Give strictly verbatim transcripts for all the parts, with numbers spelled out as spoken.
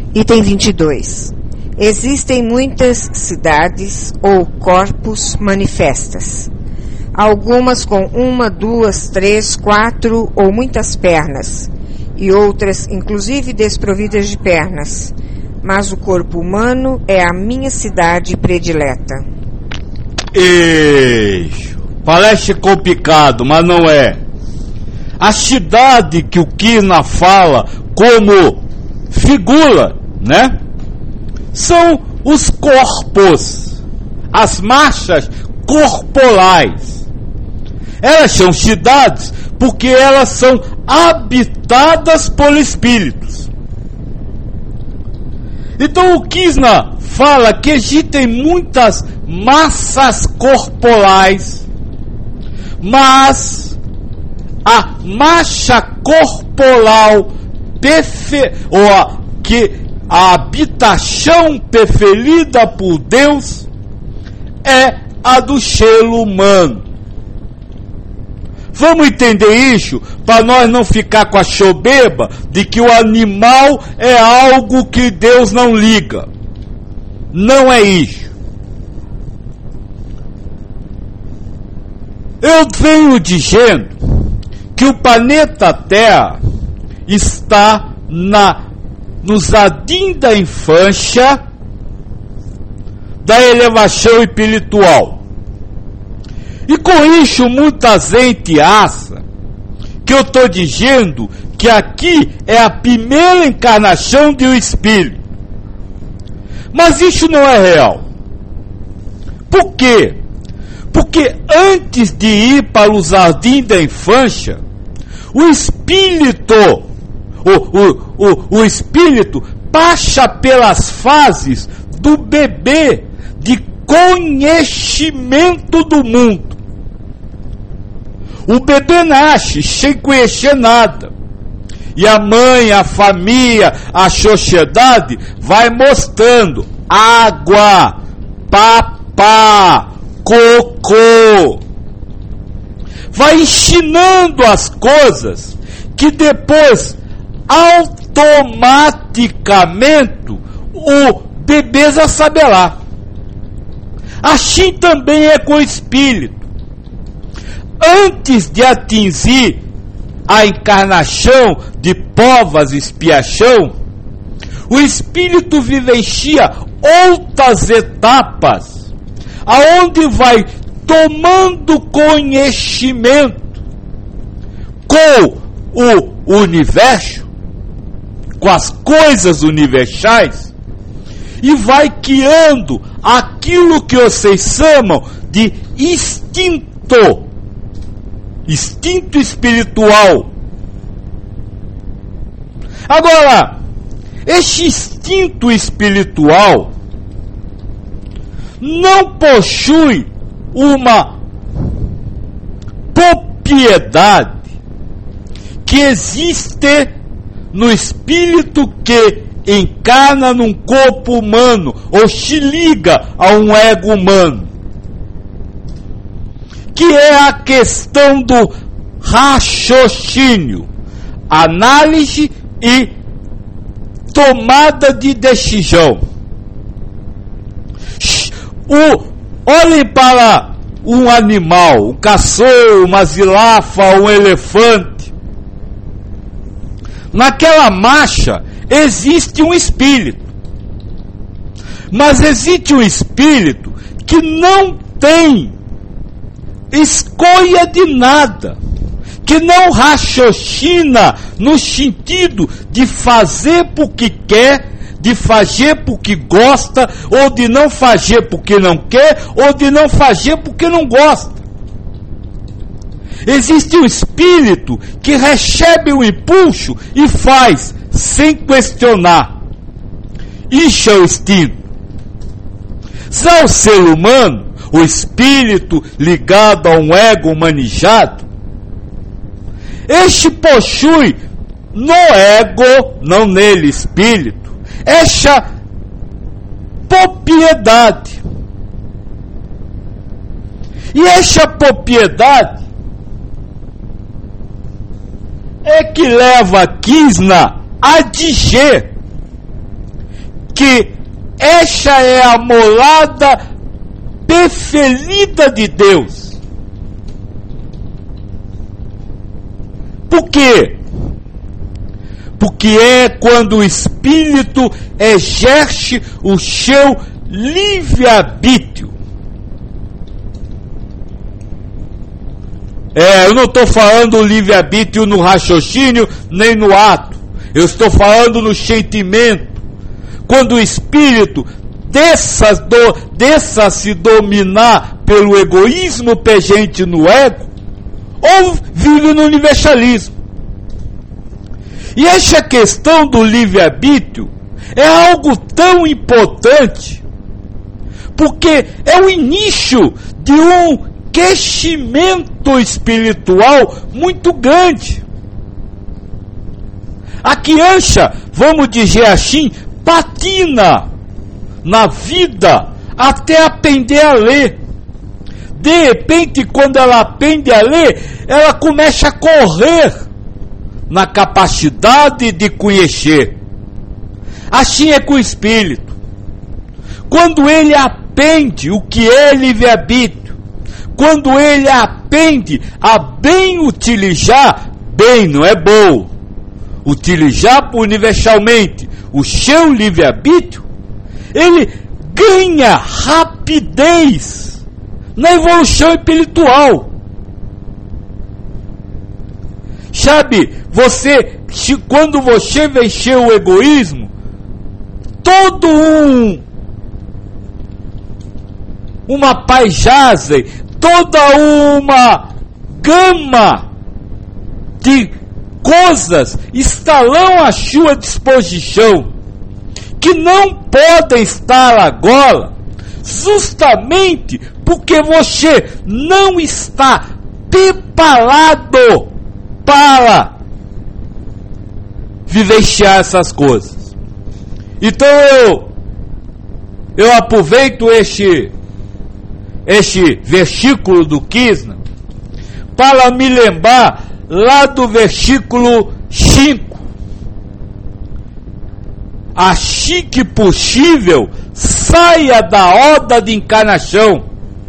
Item vinte e dois. Existem muitas cidades ou corpos manifestas, algumas com uma, duas, três, quatro ou muitas pernas, e outras inclusive desprovidas de pernas, mas o corpo humano é a minha cidade predileta. Eixo, parece complicado, mas não é. A cidade que o Kirna fala como figura, né? São os corpos, as massas corporais. Elas são cidades porque elas são habitadas por espíritos. Então o Krishna fala que existem muitas massas corporais, mas a massa corporal perfe- ou a, que a habitação preferida por Deus é a do ser humano. Vamos entender isso para nós não ficar com a soberba de que o animal é algo que Deus não liga. Não é isso. Eu venho dizendo que o planeta Terra está na, no jardim da infância da elevação espiritual. E com isso muita gente acha que eu estou dizendo que aqui é a primeira encarnação de um espírito. Mas isso não é real. Por quê? Porque antes de ir para o jardim da infância, o espírito, o, o, o, o espírito passa pelas fases do bebê de conhecimento do mundo. O bebê nasce sem conhecer nada. E a mãe, a família, a sociedade vai mostrando água, papá, cocô. Vai ensinando as coisas que depois, automaticamente, o bebê já saberá. Assim também é com o espírito. Antes de atingir a encarnação de provas e expiação, o espírito vivencia outras etapas, aonde vai tomando conhecimento com o universo, com as coisas universais, e vai criando aquilo que vocês chamam de instinto, instinto espiritual. Agora, esse instinto espiritual não possui uma propriedade que existe no espírito que encarna num corpo humano ou se liga a um ego humano, que é a questão do raciocínio, análise e tomada de decisão. O, olhem para um animal, um cachorro, uma girafa, um elefante. Naquela marcha existe um espírito, mas existe um espírito que não tem escolha de nada, que não raciocina no sentido de fazer porque quer, de fazer porque gosta, ou de não fazer porque não quer, ou de não fazer porque não gosta. Existe um espírito que recebe o impulso e faz sem questionar. Isso é o instinto. Já o ser humano, o espírito ligado a um ego humanizado, este possui no ego, não nele espírito, essa propriedade. E essa propriedade é que leva Krishna a dizer porque esta é a morada preferida de Deus. Por quê? Porque é quando o Espírito exerce o seu livre-arbítrio. É, eu não estou falando livre-arbítrio no raciocínio, nem no ato. Eu estou falando no sentimento. Quando o Espírito deixa, do, deixa se dominar pelo egoísmo presente no ego, ou vive no universalismo. E essa questão do livre-arbítrio é algo tão importante, porque é o início de um crescimento espiritual muito grande. A criança, vamos dizer assim, patina na vida até aprender a ler. De repente, quando ela aprende a ler, ela começa a correr na capacidade de conhecer. Assim é com o Espírito. Quando ele aprende o que é livre-arbítrio, quando ele aprende a bem utilizar, bem não é bom, utilizar universalmente o seu livre-arbítrio, ele ganha rapidez na evolução espiritual. Sabe, você, quando você vencer o egoísmo, todo um uma paisagem, toda uma gama de coisas estarão à sua disposição, que não podem estar agora, justamente porque você não está preparado para vivenciar essas coisas. Então eu, eu aproveito este, este versículo do Krishna para me lembrar lá do versículo cinco. Assim que possível, saia da roda de encarnação.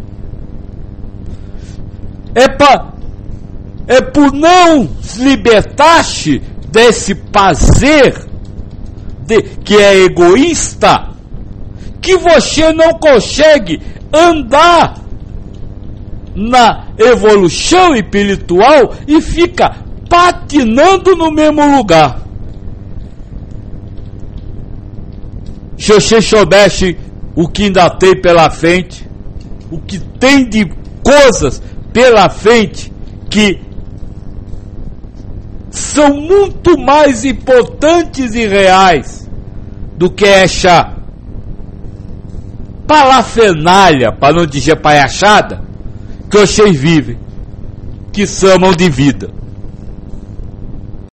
É, pra, é por não se libertar-se desse prazer de, que é egoísta, que você não consegue andar na evolução espiritual e fica patinando no mesmo lugar. Se você soubesse o que ainda tem pela frente, o que tem de coisas pela frente que são muito mais importantes e reais do que essa parafernália, para não dizer palhaçada, que vocês vivem, que chamam de vida.